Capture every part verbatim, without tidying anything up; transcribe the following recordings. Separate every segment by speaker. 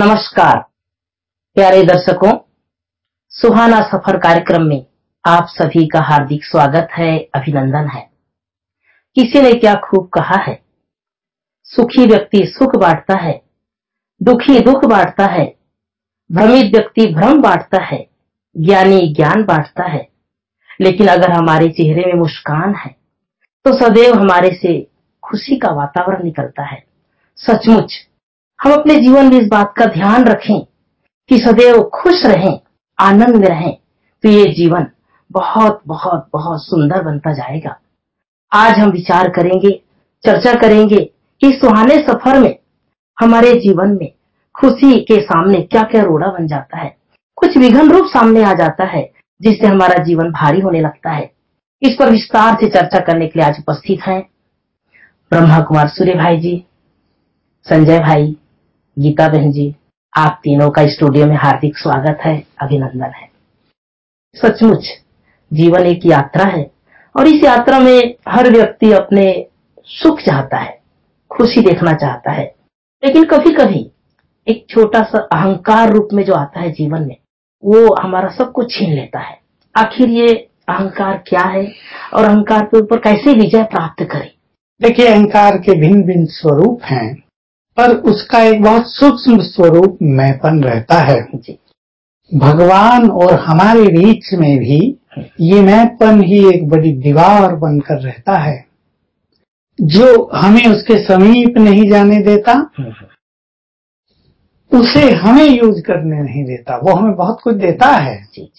Speaker 1: नमस्कार प्यारे दर्शकों, सुहाना सफर कार्यक्रम में आप सभी का हार्दिक स्वागत है, अभिनंदन है। किसी ने क्या खूब कहा है, सुखी व्यक्ति सुख बांटता है, दुखी दुख बांटता है, भ्रमित व्यक्ति भ्रम बांटता है, ज्ञानी ज्ञान बांटता है। लेकिन अगर हमारे चेहरे में मुस्कान है तो सदैव हमारे से खुशी का वातावरण निकलता है। सचमुच हम अपने जीवन में इस बात का ध्यान रखें कि सदैव खुश रहें, आनंद में रहें, तो ये जीवन बहुत बहुत बहुत सुंदर बनता जाएगा। आज हम विचार करेंगे, चर्चा करेंगे कि सुहाने सफर में हमारे जीवन में खुशी के सामने क्या क्या रोड़ा बन जाता है, कुछ विघ्न रूप सामने आ जाता है जिससे हमारा जीवन भारी होने लगता है। इस पर विस्तार से चर्चा करने के लिए आज उपस्थित हैं ब्रह्मा कुमार सूर्य भाई जी, संजय भाई, गीता बहन जी। आप तीनों का स्टूडियो में हार्दिक स्वागत है, अभिनंदन है। सचमुच जीवन एक यात्रा है और इस यात्रा में हर व्यक्ति अपने सुख चाहता है, खुशी देखना चाहता है। लेकिन कभी कभी एक छोटा सा अहंकार रूप में जो आता है जीवन में, वो हमारा सब कुछ छीन लेता है। आखिर ये अहंकार क्या है और अहंकार के ऊपर कैसे विजय प्राप्त करें?
Speaker 2: देखिए, अहंकार के भिन्न भिन्न स्वरूप हैं, पर उसका एक बहुत सूक्ष्म स्वरूप मैंपन रहता है। भगवान और हमारे बीच में भी ये मैंपन ही एक बड़ी दीवार बनकर रहता है, जो हमें उसके समीप नहीं जाने देता, उसे हमें यूज करने नहीं देता। वो हमें बहुत कुछ देता है,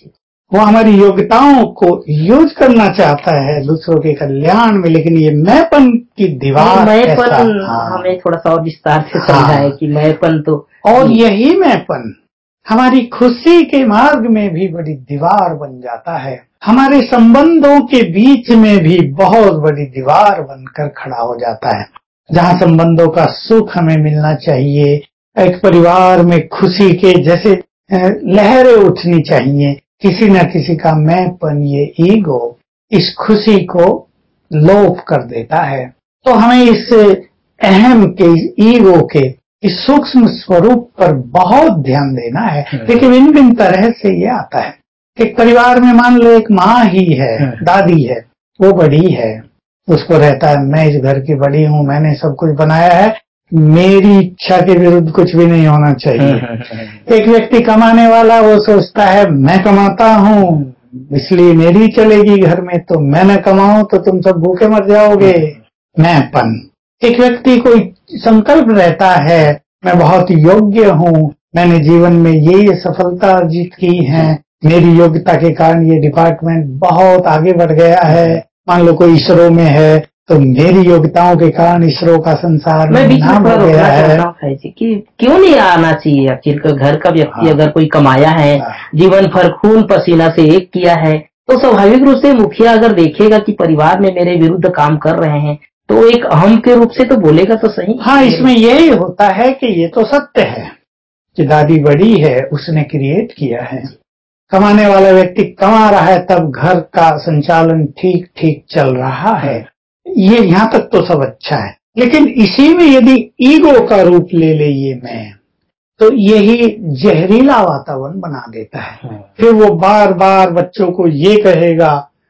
Speaker 2: वो हमारी योग्यताओं को यूज करना चाहता है दूसरों के कल्याण में, लेकिन ये मैंपन की दीवार,
Speaker 1: मैंपन हमें थोड़ा सा और विस्तार से समझाएं कि मैंपन तो,
Speaker 2: और यही मैंपन हमारी खुशी के मार्ग में भी बड़ी दीवार बन जाता है, हमारे संबंधों के बीच में भी बहुत बड़ी दीवार बनकर खड़ा हो जाता है। जहाँ संबंधों का सुख हमें मिलना चाहिए, एक परिवार में खुशी के जैसे लहरें उठनी चाहिए, किसी न किसी का मैंपन, ये ईगो इस खुशी को लोप कर देता है। तो हमें इस अहम के, इस ईगो के इस सूक्ष्म स्वरूप पर बहुत ध्यान देना है। देखिए, भिन्न भिन्न तरह से ये आता है। एक परिवार में मान लो एक माँ ही है, दादी है, वो बड़ी है, उसको रहता है मैं इस घर की बड़ी हूँ, मैंने सब कुछ बनाया है, मेरी इच्छा के विरुद्ध कुछ भी नहीं होना चाहिए। एक व्यक्ति कमाने वाला, वो सोचता है मैं कमाता हूँ इसलिए मेरी चलेगी घर में, तो मैं न कमाऊं तो तुम सब भूखे मर जाओगे, मैंपन। एक व्यक्ति कोई संकल्प रहता है, मैं बहुत योग्य हूँ, मैंने जीवन में ये ये सफलता अर्जित की है, मेरी योग्यता के कारण ये डिपार्टमेंट बहुत आगे बढ़ गया है। मान लो कोई इसरो में है, तो मेरी योग्यताओं के कारण इसरो का संसार में नाम हो गया है।
Speaker 1: है जी कि क्यों नहीं आना चाहिए? आखिर घर का व्यक्ति हाँ। अगर कोई कमाया है, हाँ। जीवन भर खून पसीना से एक किया है, तो स्वाभाविक रूप से मुखिया अगर देखेगा कि परिवार में मेरे विरुद्ध काम कर रहे हैं, तो एक अहम के रूप से तो बोलेगा तो सही।
Speaker 2: हाँ, इसमें यही होता है कि ये तो सत्य है कि दादी बड़ी है, उसने क्रिएट किया है। कमाने वाला व्यक्ति कमा रहा है, तब घर का संचालन ठीक ठीक चल रहा है, ये यहाँ तक तो सब अच्छा है। लेकिन इसी में यदि ईगो का रूप ले ले ये मैं, तो यही जहरीला वातावरण बना देता है। फिर वो बार बार बच्चों को ये कहेगा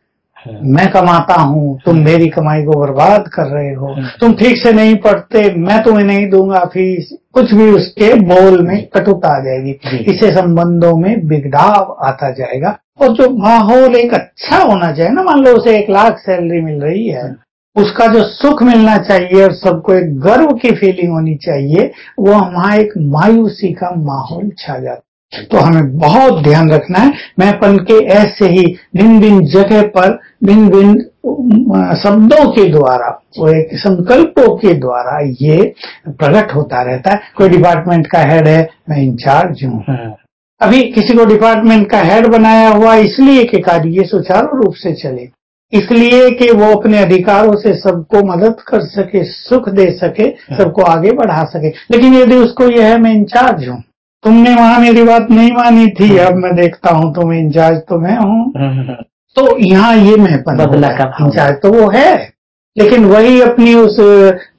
Speaker 2: मैं कमाता हूँ, तुम मेरी कमाई को बर्बाद कर रहे हो, तुम ठीक से नहीं पढ़ते, मैं तुम्हें नहीं दूंगा फीस, कुछ भी उसके बोल में कटुता आ जाएगी। इससे संबंधों में बिगड़ाव आता जाएगा। और जो माहौल एक अच्छा होना चाहिए ना, मान लो उसे एक लाख सैलरी मिल रही है, उसका जो सुख मिलना चाहिए और सबको एक गर्व की फीलिंग होनी चाहिए, वो वहाँ एक मायूसी का माहौल छा जाता है। तो हमें बहुत ध्यान रखना है। मैंपन के ऐसे ही भिन्न भिन्न जगह पर भिन्न भिन्न शब्दों के द्वारा, वो एक संकल्पों के द्वारा ये प्रकट होता रहता है। कोई डिपार्टमेंट का हेड है, मैं इंचार्ज हूँ। अभी किसी को डिपार्टमेंट का हेड बनाया हुआ इसलिए कि कार्य सुचारू रूप से चले, इसलिए कि वो अपने अधिकारों से सबको मदद कर सके, सुख दे सके, सबको आगे बढ़ा सके। लेकिन यदि उसको यह है मैं इंचार्ज हूँ, तुमने वहां मेरी बात नहीं मानी थी, अब मैं देखता हूँ तुम इंचार्ज तो मैं हूँ, तो यहाँ ये मैंपन बदला का इंचार्ज तो वो है, लेकिन वही अपनी उस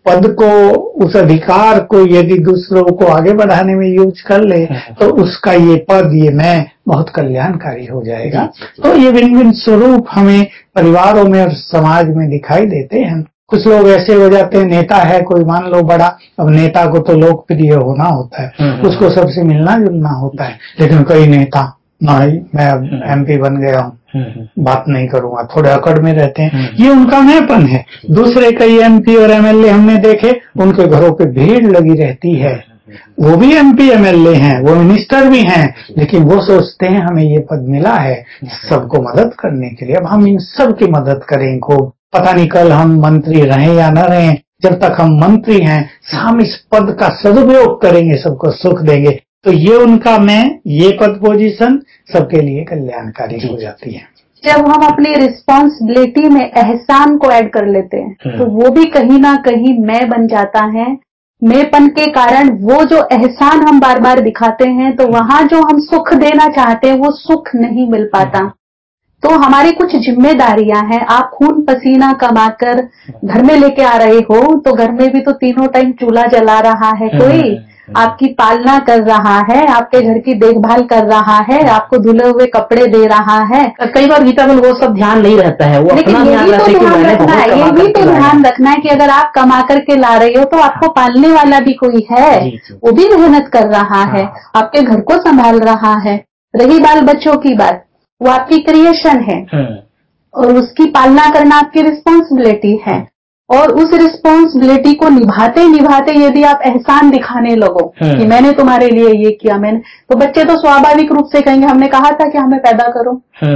Speaker 2: पद को, उस अधिकार को यदि दूसरों को आगे बढ़ाने में यूज कर ले तो उसका ये पद, ये मैं बहुत कल्याणकारी हो जाएगा। तो ये भिन्न भिन्न स्वरूप हमें परिवारों में और समाज में दिखाई देते हैं। कुछ लोग ऐसे हो जाते हैं, नेता है कोई मान लो बड़ा, अब नेता को तो लोकप्रिय होना होता है, उसको सबसे मिलना जुलना होता है, लेकिन कई नेता नहीं, मैं अब एमपी बन गया हूँ, बात नहीं करूंगा, थोड़े अकड़ में रहते हैं। ये उनका मैंपन है। दूसरे कई एमपी और एमएलए हमने देखे, उनके घरों पे भीड़ लगी रहती है, वो भी एमपी एमएलए हैं, वो मिनिस्टर भी हैं, लेकिन वो सोचते हैं हमें ये पद मिला है सबको मदद करने के लिए, अब हम इन सब की मदद करें खूब, पता नहीं कल हम मंत्री रहें या न रहें, जब तक हम मंत्री हैं हम इस पद का सदुपयोग करेंगे, सबको सुख देंगे। तो ये उनका मैं, ये पद पोजीशन सबके लिए कल्याणकारी हो जाती है।
Speaker 3: जब हम अपनी रिस्पॉन्सिबिलिटी में एहसान को ऐड कर लेते हैं तो वो भी कहीं ना कहीं मैं बन जाता है। मैंपन के कारण वो जो एहसान हम बार बार दिखाते हैं तो वहां जो हम सुख देना चाहते हैं वो सुख नहीं मिल पाता। तो हमारी कुछ जिम्मेदारियां हैं। आप खून पसीना कमाकर घर में लेके आ रहे हो तो घर में भी तो तीनों टाइम चूल्हा जला रहा है, कोई आपकी पालना कर रहा है, आपके घर की देखभाल कर रहा है, आपको धुले हुए कपड़े दे रहा है।
Speaker 1: कई बार गीता में वो सब ध्यान नहीं रहता है, वो
Speaker 3: लेकिन
Speaker 1: अपना
Speaker 3: ये भी तो ध्यान रखना है, ये भी तो ध्यान रखना है कि अगर आप कमा करके ला रहे हो तो आपको पालने वाला भी कोई है, वो भी मेहनत कर रहा है, आपके घर को संभाल रहा है। रही बाल बच्चों की बात, वो आपकी क्रिएशन है और उसकी पालना करना आपकी रिस्पॉन्सिबिलिटी है। और उस रिस्पॉन्सिबिलिटी को निभाते निभाते यदि आप एहसान दिखाने लगो कि मैंने तुम्हारे लिए ये किया, मैंने, तो बच्चे तो स्वाभाविक रूप से कहेंगे हमने कहा था कि हमें पैदा करो।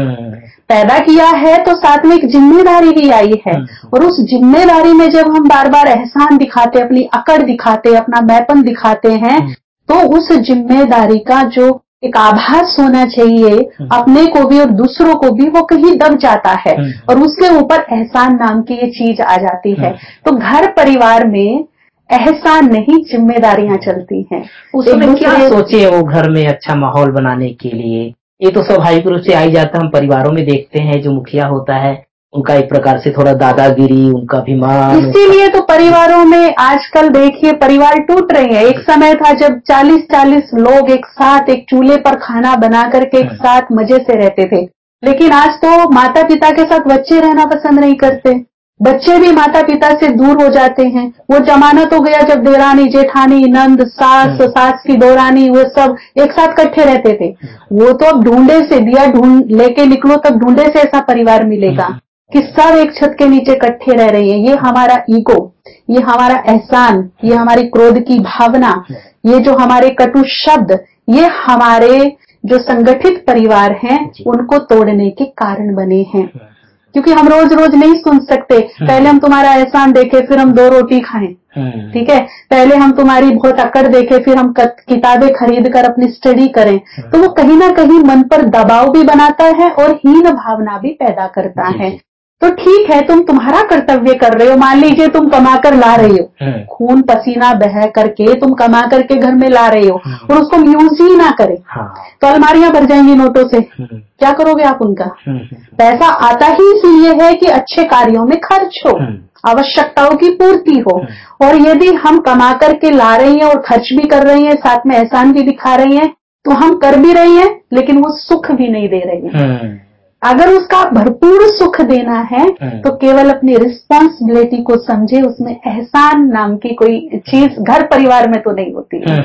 Speaker 3: पैदा किया है तो साथ में एक जिम्मेदारी भी आई है, और उस जिम्मेदारी में जब हम बार बार एहसान दिखाते, अपनी अकड़ दिखाते, अपना मैंपन दिखाते हैं, तो उस जिम्मेदारी का जो एक आभास होना चाहिए अपने को भी और दूसरों को भी, वो कहीं दब जाता है और उसके ऊपर एहसान नाम की ये चीज आ जाती है। तो घर परिवार में एहसान नहीं, जिम्मेदारियां चलती हैं।
Speaker 1: उसमें क्या सोचे वो घर में अच्छा माहौल बनाने के लिए, ये तो स्वाभाविक रूप से आ ही जाता है। हम परिवारों में देखते हैं जो मुखिया होता है उनका एक प्रकार से थोड़ा दादागिरी, उनका अभिमान,
Speaker 3: इसीलिए तो परिवारों में आजकल देखिए परिवार टूट रहे हैं। एक समय था जब चालीस चालीस लोग एक साथ एक चूल्हे पर खाना बना करके एक साथ मजे से रहते थे, लेकिन आज तो माता पिता के साथ बच्चे रहना पसंद नहीं करते, बच्चे भी माता पिता से दूर हो जाते हैं। वो जमाना तो गया जब देरानी जेठानी नंद सास सास की दौरानी वो सब एक साथ इकट्ठे रहते थे। वो तो अब ढूंढे से दिया ढूंढ लेके निकलो तब ढूंढे से ऐसा परिवार मिलेगा कि सब एक छत के नीचे इकट्ठे रह रहे हैं। ये हमारा ईगो, ये हमारा एहसान, ये हमारी क्रोध की भावना, ये जो हमारे कटु शब्द, ये हमारे जो संगठित परिवार हैं उनको तोड़ने के कारण बने हैं। क्योंकि हम रोज रोज नहीं सुन सकते, पहले हम तुम्हारा एहसान देखे फिर हम दो रोटी खाएं, ठीक है, पहले हम तुम्हारी बहुत अकड़ देखे फिर हम किताबें खरीद कर अपनी स्टडी करें, तो वो कहीं ना कहीं मन पर दबाव भी बनाता है और हीन भावना भी पैदा करता है। तो ठीक है, तुम तुम्हारा कर्तव्य कर रहे हो, मान लीजिए तुम कमा कर ला रहे हो, खून पसीना बह करके तुम कमा करके घर में ला रहे हो और उसको यूज ही ना करे तो अलमारियां भर जाएंगी नोटों से, क्या करोगे आप उनका? पैसा आता ही इसलिए है कि अच्छे कार्यों में खर्च हो, आवश्यकताओं की पूर्ति हो, और यदि हम कमा करके ला रही हैं और खर्च भी कर रही हैं, साथ में एहसान भी दिखा रही हैं, तो हम कर भी रही हैं लेकिन वो सुख भी नहीं दे रही हैं। अगर उसका भरपूर सुख देना है तो केवल अपनी रिस्पॉन्सिबिलिटी को समझे, उसमें एहसान नाम की कोई चीज घर परिवार में तो नहीं होती है।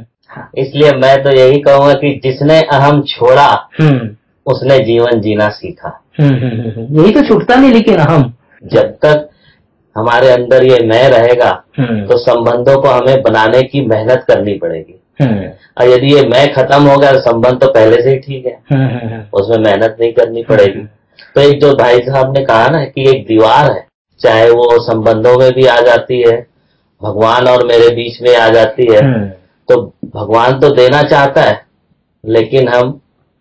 Speaker 4: इसलिए मैं तो यही कहूंगा कि जिसने अहम छोड़ा उसने जीवन जीना सीखा।
Speaker 1: यही तो छूटता नहीं, लेकिन अहम
Speaker 4: जब तक हमारे अंदर ये मैं रहेगा तो संबंधों को हमें बनाने की मेहनत करनी पड़ेगी। और यदि ये मैं खत्म हो गया तो संबंध तो पहले से ही ठीक है, उसमें मेहनत नहीं करनी पड़ेगी। तो एक जो भाई साहब ने कहा ना कि एक दीवार है, चाहे वो संबंधों में भी आ जाती है, भगवान और मेरे बीच में आ जाती है, तो भगवान तो देना चाहता है लेकिन हम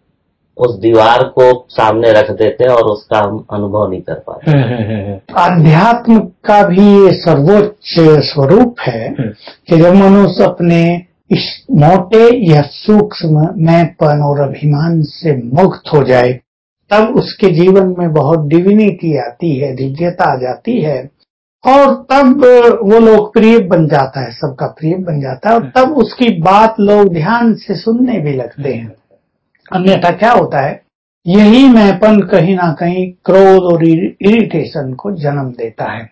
Speaker 4: उस दीवार को सामने रख देते हैं और उसका हम अनुभव नहीं कर पाते।
Speaker 2: आध्यात्म का भी ये सर्वोच्च स्वरूप है कि जब मनुष्य अपने इस मोटे या सूक्ष्म मैंपन और अभिमान से मुक्त हो जाए तब उसके जीवन में बहुत डिविनिटी आती है, दिव्यता आ जाती है। और तब वो लोकप्रिय बन जाता है, सबका प्रिय बन जाता है, और तब उसकी बात लोग ध्यान से सुनने भी लगते हैं। अन्यथा क्या होता है, यही मैंपन कहीं ना कहीं क्रोध और इरिटेशन को जन्म देता है।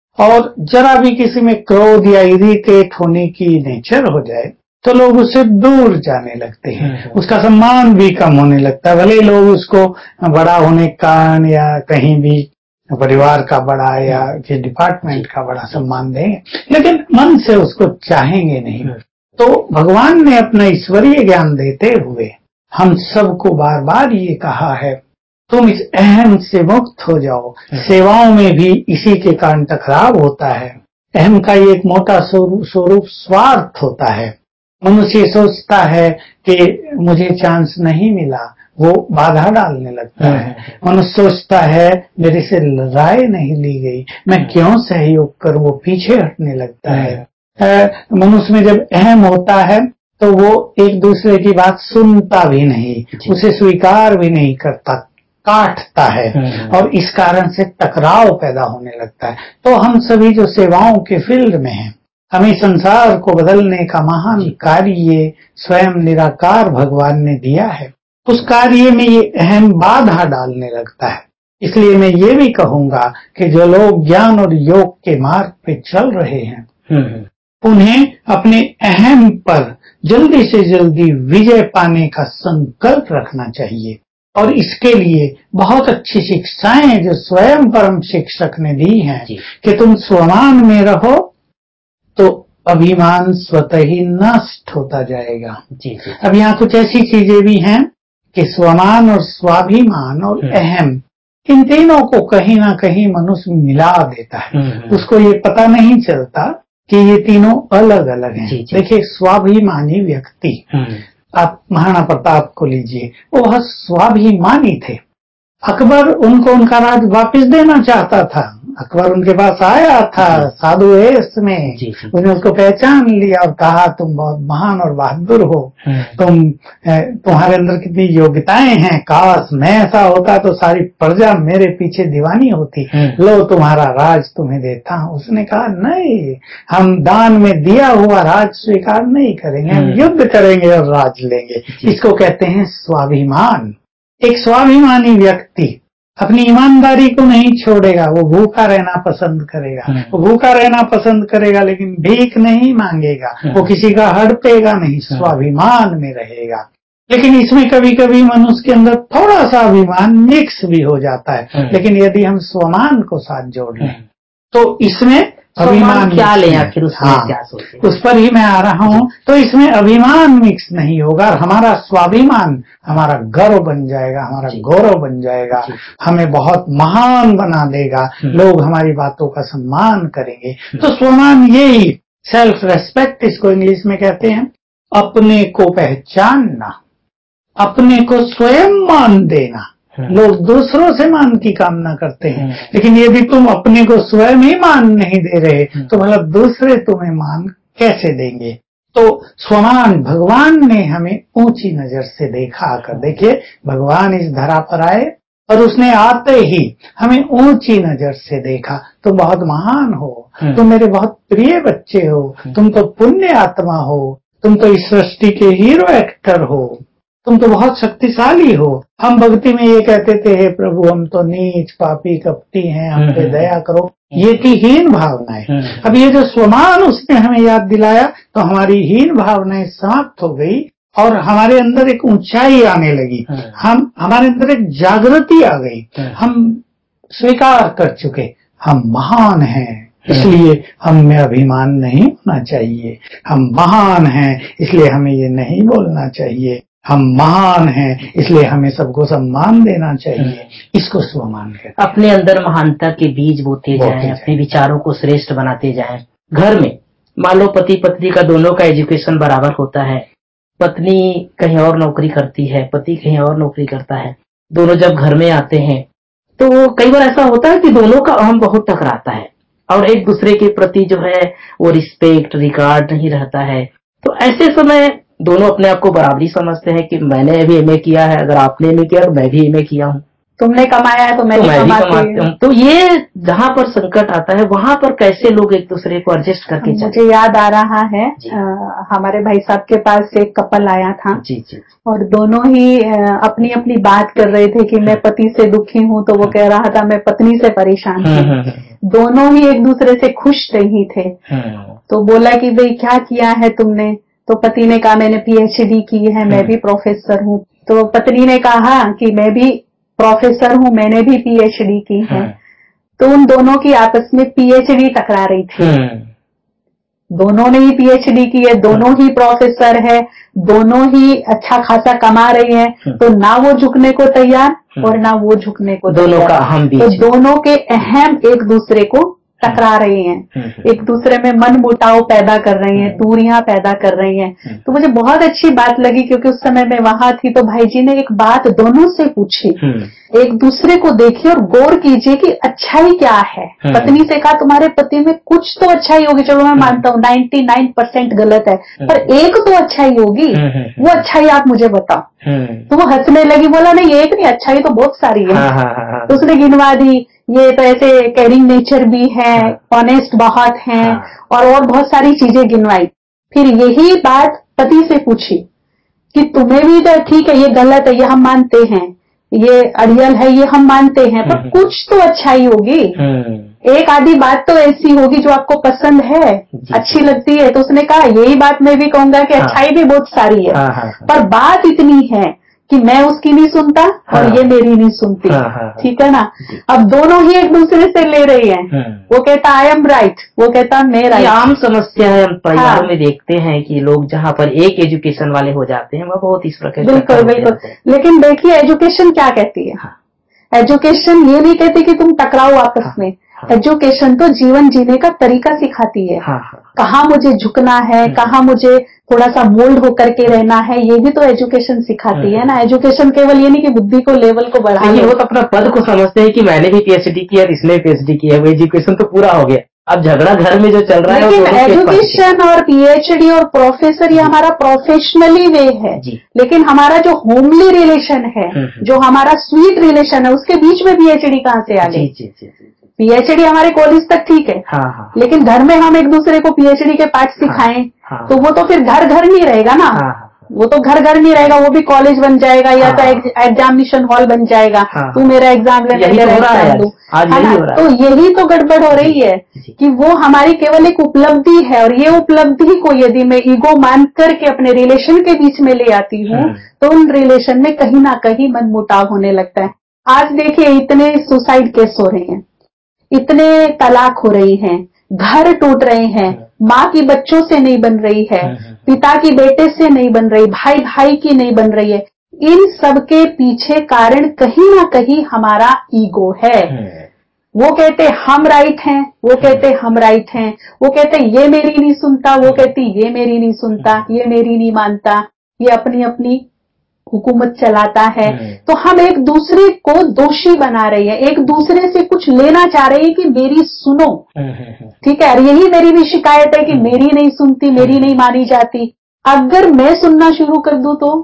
Speaker 2: और जरा भी किसी में क्रोध या इरिटेट होने की नेचर हो जाए तो लोग उससे दूर जाने लगते हैं, उसका सम्मान भी कम होने लगता है। भले लोग उसको बड़ा होने के कारण या कहीं भी परिवार का बड़ा या कि डिपार्टमेंट का बड़ा सम्मान देंगे, लेकिन मन से उसको चाहेंगे नहीं। तो भगवान ने अपना ईश्वरीय ज्ञान देते हुए हम सबको बार बार ये कहा है, तुम इस अहम से मुक्त हो जाओ। सेवाओं में भी इसी के कारण टकराव होता है। अहम का ये एक मोटा स्वरूप स्वार्थ होता है। मनुष्य सोचता है कि मुझे चांस नहीं मिला, वो बाधा डालने लगता है। मनुष्य सोचता है मेरे से राय नहीं ली गई, मैं क्यों सहयोग करूं, वो पीछे हटने लगता है। मनुष्य में जब अहम होता है तो वो एक दूसरे की बात सुनता भी नहीं, उसे स्वीकार भी नहीं करता, काटता है, और इस कारण से टकराव पैदा होने लगता है। तो हम सभी जो सेवाओं के फील्ड में हैं, हमें संसार को बदलने का महान कार्य स्वयं निराकार भगवान ने दिया है। उस कार्य में ये अहम बाधा डालने लगता है। इसलिए मैं ये भी कहूंगा कि जो लोग ज्ञान और योग के मार्ग पे चल रहे हैं, उन्हें अपने अहम पर जल्दी से जल्दी विजय पाने का संकल्प रखना चाहिए। और इसके लिए बहुत अच्छी शिक्षाएं जो स्वयं परम शिक्षक ने दी हैं कि तुम स्वमान में रहो तो अभिमान स्वतः ही नष्ट होता जाएगा। जी जी। अब यहाँ कुछ ऐसी चीजें भी हैं कि स्वमान और स्वाभिमान और अहम, इन तीनों को कहीं ना कहीं मनुष्य मिला देता है। उसको ये पता नहीं चलता कि ये तीनों अलग अलग हैं। देखिए, स्वाभिमानी व्यक्ति, आप महाराणा प्रताप को लीजिए, वो बहुत स्वाभिमानी थे। अकबर उनको उनका राज वापस देना चाहता था। अकबर उनके पास आया था साधु वेश में, उसने उसको पहचान लिया और कहा तुम बहुत महान और बहादुर हो, तुम तुम्हारे अंदर कितनी योग्यताएं हैं, काश मैं ऐसा होता तो सारी प्रजा मेरे पीछे दीवानी होती, लो तुम्हारा राज तुम्हें देता हूँ। उसने कहा नहीं, हम दान में दिया हुआ राज स्वीकार नहीं करेंगे, हम युद्ध करेंगे और राज लेंगे। इसको कहते हैं स्वाभिमान। एक स्वाभिमानी व्यक्ति अपनी ईमानदारी को नहीं छोड़ेगा, वो भूखा रहना पसंद करेगा, वो भूखा रहना पसंद करेगा लेकिन भीख नहीं मांगेगा, वो किसी का हड़पेगा नहीं, स्वाभिमान में रहेगा। लेकिन इसमें कभी कभी मनुष्य के अंदर थोड़ा सा अभिमान मिक्स भी हो जाता है। लेकिन यदि हम स्वमान को साथ जोड़ लें तो इसमें अभिमान
Speaker 1: क्या ले आखिर उसमें
Speaker 2: हाँ,
Speaker 1: क्या सोचे,
Speaker 2: उस पर ही मैं आ रहा हूँ। तो इसमें अभिमान मिक्स नहीं होगा, हमारा स्वाभिमान हमारा गर्व बन जाएगा, हमारा गौरव बन जाएगा, हमें बहुत महान बना देगा, लोग हमारी बातों का सम्मान करेंगे। तो स्वमान यही सेल्फ रेस्पेक्ट, इसको इंग्लिश में कहते हैं, अपने को पहचानना, अपने को स्वयं मान देना। लोग दूसरों से मान की कामना करते हैं, लेकिन यदि तुम अपने को स्वयं ही मान नहीं दे रहे तो भला दूसरे तुम्हें मान कैसे देंगे। तो स्वमान, भगवान ने हमें ऊंची नजर से देखा। आकर देखिए, भगवान इस धरा पर आए और उसने आते ही हमें ऊंची नजर से देखा, तुम बहुत महान हो, तुम मेरे बहुत प्रिय बच्चे हो, तुम तो पुण्य आत्मा हो, तुम तो इस सृष्टि के हीरो एक्टर हो, तुम तो बहुत शक्तिशाली हो। हम भक्ति में ये कहते थे, हे प्रभु हम तो नीच पापी कपटी हैं, हम पे दया करो, ये थी हीन भावनाएं। अब ये जो स्वमान उसने हमें याद दिलाया तो हमारी हीन भावनाएं समाप्त हो गई और हमारे अंदर एक ऊंचाई आने लगी, हम हमारे अंदर एक जागृति आ गई। हम स्वीकार कर चुके हम महान हैं, इसलिए हम में अभिमान नहीं होना चाहिए। हम महान हैं इसलिए हमें ये नहीं बोलना चाहिए, हम महान हैं इसलिए हमें सबको सम्मान देना चाहिए। इसको स्वमान कहते हैं।
Speaker 1: अपने अंदर महानता के बीज बोते जाएं, अपने विचारों को श्रेष्ठ बनाते जाएं। घर में मान लो पति पत्नी का दोनों का एजुकेशन बराबर होता है, पत्नी कहीं और नौकरी करती है, पति कहीं और नौकरी करता है, दोनों जब घर में आते हैं तो कई बार ऐसा होता है कि दोनों का अहम बहुत टकराता है और एक दूसरे के प्रति जो है वो रिस्पेक्ट रिगार्ड नहीं रहता है। तो ऐसे समय दोनों अपने आप को बराबरी समझते हैं कि मैंने भी एमए किया है, अगर आपने एमए किया तो मैं भी एमए किया हूँ,
Speaker 3: तुमने कमाया है तो मैं
Speaker 1: तो
Speaker 3: भी
Speaker 1: मैं भी
Speaker 3: कमाती
Speaker 1: कमाती हूँ। तो ये जहाँ पर संकट आता है वहाँ पर कैसे लोग एक दूसरे को एडजस्ट करके चलते?
Speaker 3: मुझे याद आ रहा है आ, हमारे भाई साहब के पास एक कपल आया था
Speaker 1: जी जी
Speaker 3: और दोनों ही आ, अपनी अपनी बात कर रहे थे कि मैं पति से दुखी हूँ, तो वो कह रहा था मैं पत्नी से परेशान हूँ। दोनों ही एक दूसरे से खुश नहीं थे। तो बोला कि भाई क्या किया है तुमने? तो पति ने कहा मैंने पीएचडी की है, मैं भी प्रोफेसर हूँ। तो पत्नी ने कहा कि मैं भी प्रोफेसर हूँ, मैंने भी पीएचडी की है। तो उन दोनों की आपस में पीएचडी टकरा रही थी। दोनों ने ही पीएचडी की है, दोनों ही प्रोफेसर है, दोनों ही अच्छा खासा कमा रही है, तो ना वो झुकने को तैयार और ना वो झुकने को तैयार।
Speaker 1: दोनों का अहम बीच,
Speaker 3: तो दोनों के अहम एक दूसरे को टकरा रही हैं, एक दूसरे में मन मुटाव पैदा कर रही हैं, दूरियां पैदा कर रही हैं। तो मुझे बहुत अच्छी बात लगी क्योंकि उस समय मैं वहां थी। तो भाई जी ने एक बात दोनों से पूछी, एक दूसरे को देखिए और गौर कीजिए कि अच्छाई क्या है। पत्नी से कहा तुम्हारे पति में कुछ तो अच्छाई होगी, चलो मैं मानता हूँ नाइन्टी नाइन परसेंट गलत है, पर एक तो अच्छाई होगी, वो अच्छाई आप मुझे बताओ। तो वो हंसने लगी, बोला नहीं एक नहीं, अच्छाई तो बहुत सारी है। तो उसने गिनवा दी, ये तो ऐसे केयरिंग नेचर भी है, ऑनेस्ट बहुत है, और और बहुत सारी चीजें गिनवाई। फिर यही बात पति से पूछी कि तुम्हें भी तो ठीक है, ये गलत है, ये हम मानते हैं, ये अड़ियल है, ये हम मानते हैं, पर कुछ तो अच्छाई होगी, एक आधी बात तो ऐसी होगी जो आपको पसंद है, अच्छी लगती है। तो उसने कहा यही बात मैं भी कहूंगा कि अच्छाई भी बहुत सारी है, पर बात इतनी है कि मैं उसकी नहीं सुनता और ये मेरी नहीं सुनती। ठीक है ना? अब दोनों ही एक दूसरे से ले रही हैं। वो कहता आई एम राइट, वो कहता मैं राइट।
Speaker 1: आम समस्या है, हम परिवारों में देखते हैं कि लोग जहाँ पर एक एजुकेशन वाले हो जाते हैं वह बहुत इस प्रकार।
Speaker 3: बिल्कुल बिल्कुल। लेकिन देखिए एजुकेशन क्या कहती है? एजुकेशन ये नहीं कहती कि तुम टकराओ आपस में। एजुकेशन तो जीवन जीने का तरीका सिखाती है। कहाँ मुझे झुकना है, कहाँ मुझे थोड़ा सा बोल्ड होकर के रहना है, ये भी तो एजुकेशन सिखाती है ना। एजुकेशन केवल ये नहीं कि बुद्धि को लेवल को बढ़ा,
Speaker 1: वो तो अपना पद को समझते हैं कि मैंने भी पीएचडी किया, इसने पीएचडी किया, वो एजुकेशन तो पूरा हो गया। अब झगड़ा घर में जो चल रहा है,
Speaker 3: लेकिन एजुकेशन और पीएचडी और प्रोफेसर ये हमारा प्रोफेशनली वे है, लेकिन हमारा जो होमली रिलेशन है, जो हमारा स्वीट रिलेशन है, उसके बीच में पीएचडी कहाँ से आ गई? पीएचडी हमारे कॉलेज तक ठीक है,
Speaker 1: हाँ, हाँ,
Speaker 3: लेकिन घर में हम एक दूसरे को पीएचडी के पाठ सिखाएं, हाँ, हाँ, तो वो तो फिर घर घर नहीं रहेगा ना। हाँ, वो तो घर घर नहीं रहेगा, वो भी कॉलेज बन जाएगा, या हाँ, तो एग्जामिनेशन हॉल बन जाएगा। हाँ, तू मेरा एग्जाम ले, मैं तेरा एग्जाम दूं, है ना? तो यही तो गड़बड़ हो रही है कि वो हमारी केवल एक उपलब्धि है, और ये उपलब्धि को यदि मैं ईगो मान करके अपने रिलेशन के बीच में ले आती हूँ, तो उन रिलेशन में कहीं ना कहीं मनमुटाव होने लगता है। आज देखिए इतने सुसाइड केस हो रहे हैं, इतने तलाक हो रही हैं, घर टूट रहे हैं, माँ की बच्चों से नहीं बन रही है, पिता की बेटे से नहीं बन रही, भाई भाई की नहीं बन रही है। इन सब के पीछे कारण कहीं ना कहीं हमारा ईगो है। वो कहते हम राइट हैं, वो कहते हम राइट हैं, वो कहते ये मेरी नहीं सुनता, वो कहती ये मेरी नहीं सुनता, ये मेरी नहीं मानता, ये अपनी अपनी हुकूमत चलाता है। तो हम एक दूसरे को दोषी बना रहे हैं, एक दूसरे से कुछ लेना चाह रहे हैं कि मेरी सुनो। ठीक है, और यही मेरी भी शिकायत है कि मेरी नहीं सुनती, मेरी नहीं मानी जाती। अगर मैं सुनना शुरू कर दूं तो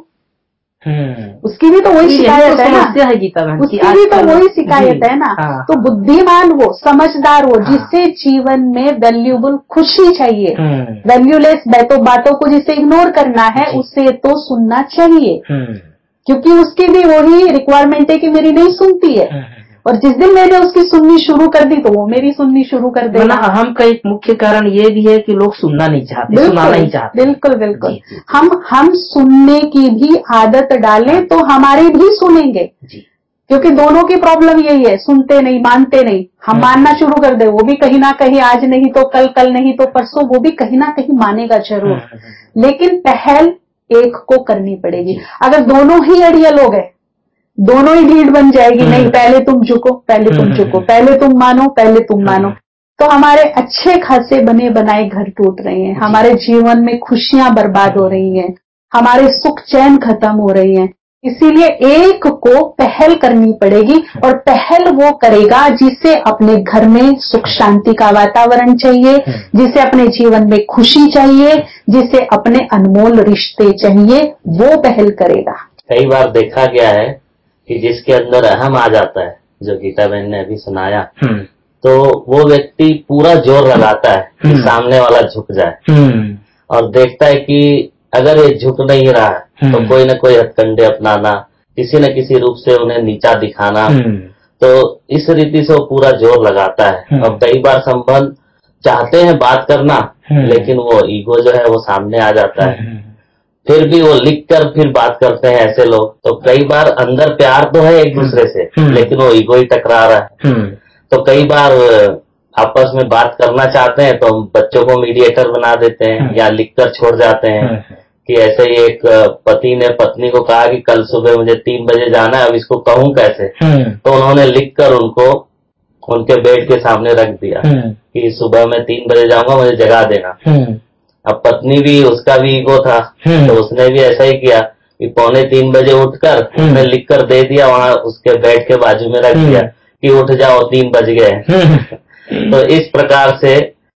Speaker 3: उसकी भी तो वही शिकायत है ना, उसकी भी तो वही शिकायत है ना। तो बुद्धिमान वो, समझदार वो, जिससे जीवन में वैल्यूबल खुशी चाहिए, वैल्यूलेस बातों बातों को जिसे इग्नोर करना है, उसे तो सुनना चाहिए, क्योंकि उसकी भी वही रिक्वायरमेंट है कि मेरी नहीं सुनती है। और जिस दिन मैंने उसकी सुननी शुरू कर दी तो वो मेरी सुननी शुरू कर देगा।
Speaker 1: अहम का एक मुख्य कारण ये भी है कि लोग सुनना नहीं चाहते, सुनना नहीं चाहते।
Speaker 3: बिल्कुल बिल्कुल। हम हम सुनने की भी आदत डालें तो हमारी भी सुनेंगे, क्योंकि दोनों की प्रॉब्लम यही है, सुनते नहीं, मानते नहीं। हम मानना शुरू कर दे, वो भी कहीं ना कहीं, आज नहीं तो कल, कल नहीं तो परसों, वो भी कहीं ना कहीं मानेगा जरूर, लेकिन पहल एक को करनी पड़ेगी। अगर दोनों ही अड़ियल हो गए, दोनों ही ढीठ बन जाएगी, नहीं पहले तुम झुको, पहले तुम झुको, पहले तुम मानो, पहले तुम मानो, तो हमारे अच्छे खासे बने बनाए घर टूट रहे हैं, हमारे जीवन में खुशियां बर्बाद हो रही हैं, हमारे सुख चैन खत्म हो रही हैं। इसीलिए एक को पहल करनी पड़ेगी, और पहल वो करेगा जिसे अपने घर में सुख शांति का वातावरण चाहिए, जिसे अपने जीवन में खुशी चाहिए, जिसे अपने अनमोल रिश्ते चाहिए, वो पहल करेगा।
Speaker 4: कई बार देखा गया है कि जिसके अंदर अहम आ जाता है, जो गीता बहन ने अभी सुनाया, तो वो व्यक्ति पूरा जोर लगाता है कि सामने वाला झुक जाए, और देखता है कि अगर ये झुक नहीं रहा है तो कोई न कोई हथकंडे अपनाना, किसी न किसी रूप से उन्हें नीचा दिखाना, तो इस रीति से वो पूरा जोर लगाता है। और कई बार संबंध चाहते हैं बात करना, लेकिन वो ईगो जो है वो सामने आ जाता है, फिर भी वो लिख कर फिर बात करते हैं ऐसे लोग। तो कई बार अंदर प्यार तो है एक दूसरे से, लेकिन वो ईगो ही टकरा रहा है। तो कई बार आपस में बात करना चाहते हैं तो बच्चों को मीडिएटर बना देते हैं या लिखकर छोड़ जाते हैं कि ऐसे ही एक पति ने पत्नी को कहा कि कल सुबह मुझे तीन बजे जाना है, अब इसको कहूं कैसे, तो उन्होंने लिखकर उनको उनके बेड के सामने रख दिया कि सुबह मैं तीन बजे जाऊंगा, मुझे जगा देना। अब पत्नी भी, उसका भी ईगो था, तो उसने भी ऐसा ही किया कि पौने तीन बजे उठकर उसने लिख कर दे दिया, वहां उसके बेड के बाजू में रख दिया कि उठ जाओ तीन बज गए। तो इस प्रकार से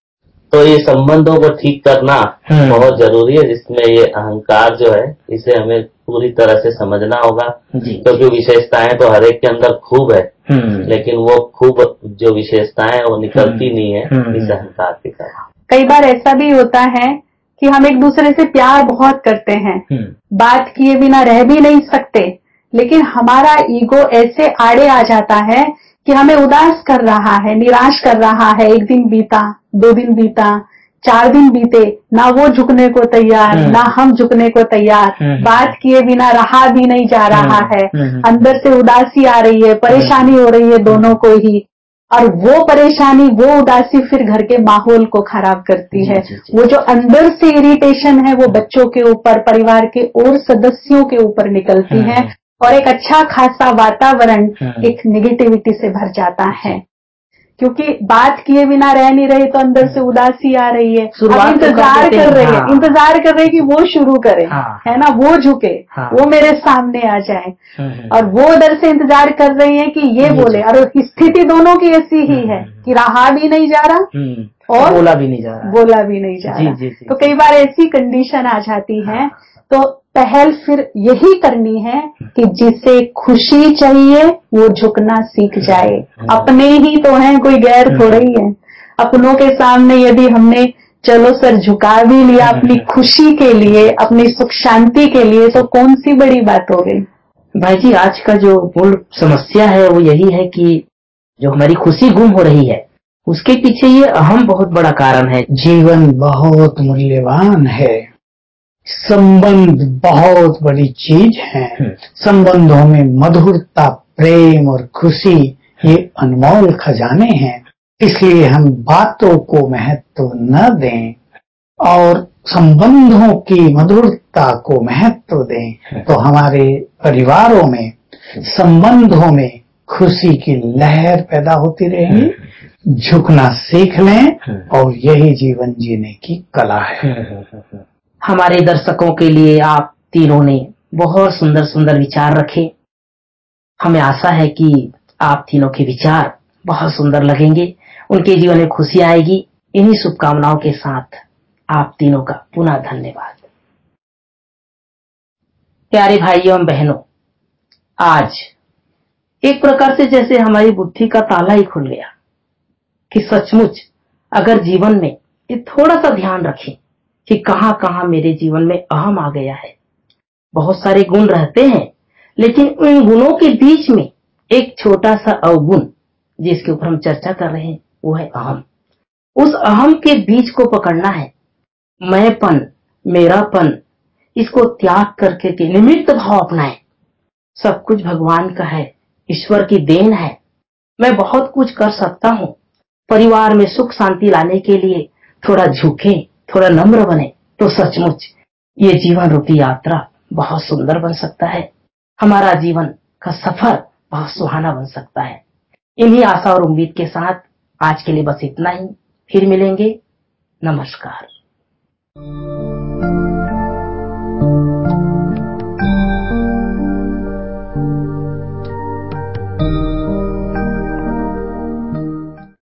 Speaker 4: तो ये संबंधों को ठीक करना बहुत जरूरी है, जिसमें ये अहंकार जो है इसे हमें पूरी तरह से समझना होगा, क्योंकि विशेषताएं तो हर एक के अंदर खूब है, लेकिन वो खूब जो विशेषताएं वो निकलती नहीं है इस अहंकार के कारण।
Speaker 3: कई बार ऐसा भी होता है कि हम एक दूसरे से प्यार बहुत करते हैं, बात किए बिना रह भी नहीं सकते, लेकिन हमारा ईगो ऐसे आड़े आ जाता है कि हमें उदास कर रहा है, निराश कर रहा है। एक दिन बीता, दो दिन बीता, चार दिन बीते, ना वो झुकने को तैयार, ना हम झुकने को तैयार, बात किए बिना रहा भी नहीं जा रहा है, अंदर से उदासी आ रही है, परेशानी हो रही है दोनों को ही, और वो परेशानी, वो उदासी फिर घर के माहौल को खराब करती है। वो जो अंदर से इरिटेशन है वो बच्चों के ऊपर, परिवार के और सदस्यों के ऊपर निकलती है, और एक अच्छा खासा वातावरण एक नेगेटिविटी से भर जाता है, क्योंकि बात किए बिना रह नहीं रही तो अंदर से उदासी आ रही है। अब इंतजार कर रही है, इंतजार कर रही है कि वो शुरू करे, है ना, वो झुके, वो मेरे सामने आ जाए, और वो उधर से इंतजार कर रही है कि ये बोले, और स्थिति दोनों की ऐसी ही है कि रहा भी नहीं जा रहा और
Speaker 1: बोला भी नहीं जा रहा
Speaker 3: बोला भी नहीं जा रहा। तो कई बार ऐसी कंडीशन आ जाती है, तो पहल फिर यही करनी है कि जिसे खुशी चाहिए वो झुकना सीख जाए। अपने ही तो हैं, कोई गैर थोड़ा ही है। अपनों के सामने यदि हमने चलो सर झुका भी लिया अपनी खुशी के लिए, अपनी सुख शांति के लिए, तो कौन सी बड़ी बात हो गई।
Speaker 1: भाई जी, आज का जो मूल समस्या है वो यही है कि जो हमारी खुशी गुम हो रही है उसके पीछे ये अहम बहुत बड़ा कारण है।
Speaker 2: जीवन बहुत मूल्यवान है, संबंध बहुत बड़ी चीज है, संबंधों में मधुरता, प्रेम और खुशी ये अनमोल खजाने हैं। इसलिए हम बातों को महत्व न दें और संबंधों की मधुरता को महत्व दें, तो हमारे परिवारों में, संबंधों में खुशी की लहर पैदा होती रहेगी। झुकना सीख लें और यही जीवन जीने की कला है।
Speaker 1: हमारे दर्शकों के लिए आप तीनों ने बहुत सुंदर सुंदर विचार रखे। हमें आशा है कि आप तीनों के विचार बहुत सुंदर लगेंगे, उनके जीवन में खुशी आएगी। इन्हीं शुभकामनाओं के साथ आप तीनों का पुनः धन्यवाद। प्यारे भाइयों एवं बहनों, आज एक प्रकार से जैसे हमारी बुद्धि का ताला ही खुल गया कि सचमुच अगर जीवन में ये थोड़ा सा ध्यान रखें कि कहां कहां मेरे जीवन में अहम आ गया है। बहुत सारे गुण रहते हैं, लेकिन उन गुणों के बीच में एक छोटा सा अवगुण जिसके ऊपर हम चर्चा कर रहे हैं वो है अहम। उस अहम के बीज को पकड़ना है। मैंपन, मेरापन, इसको त्याग करके के निमित्त भाव अपनाएं। सब कुछ भगवान का है, ईश्वर की देन है। मैं बहुत कुछ कर सकता हूं। परिवार में सुख शांति लाने के लिए थोड़ा झुके, थोड़ा नम्र बने, तो सचमुच ये जीवन रूपी यात्रा बहुत सुंदर बन सकता है। हमारा जीवन का सफर बहुत सुहाना बन सकता है। इन्हीं आशा और उम्मीद के साथ आज के लिए बस इतना ही। फिर मिलेंगे। नमस्कार।